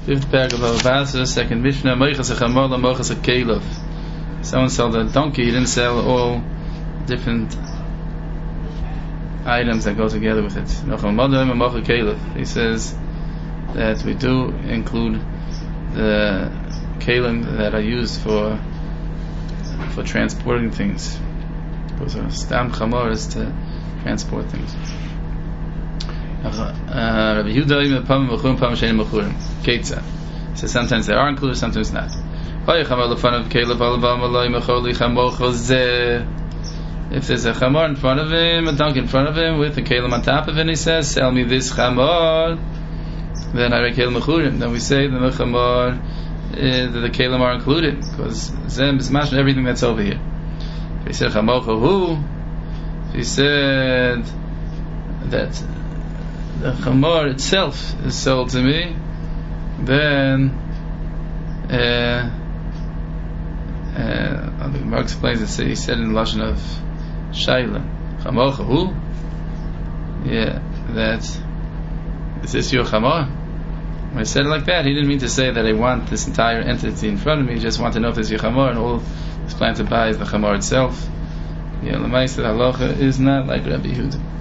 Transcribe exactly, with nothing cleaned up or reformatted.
Fifth paragraph of Abasa, second Mishnah, Moichas a Chamor la Moichas a Kelev. Someone sold a donkey, he didn't sell all different items that go together with it. He says that we do include the kelim that are used for for transporting things. Because a stam chamor is to transport things. Rabbi Yehuda pam mechum pam shein mechurim. Keitza. So sometimes they are included, sometimes not. If there's a chamor in front of him, a donkey in front of him, with a kelim on top of it, and he says, "Sell me this chamor," then I kelim mechurim. Then we say the chamor, uh, that the kelim are included because zem is mashma everything that's over here. If he said chamor hu, if he said that the chamor itself is sold to me, then uh, uh, the Gemara explains it. So he said in the lashon of Shaila, Chamor hu? Yeah, that is this your Chamor? When he said it like that, he didn't mean to say that I want this entire entity in front of me. He just wanted to know if there's your Chamor, and all he's planning to buy is the Chamor itself. Yeah, L'maisa, the halacha is not like Rabbi Yehuda.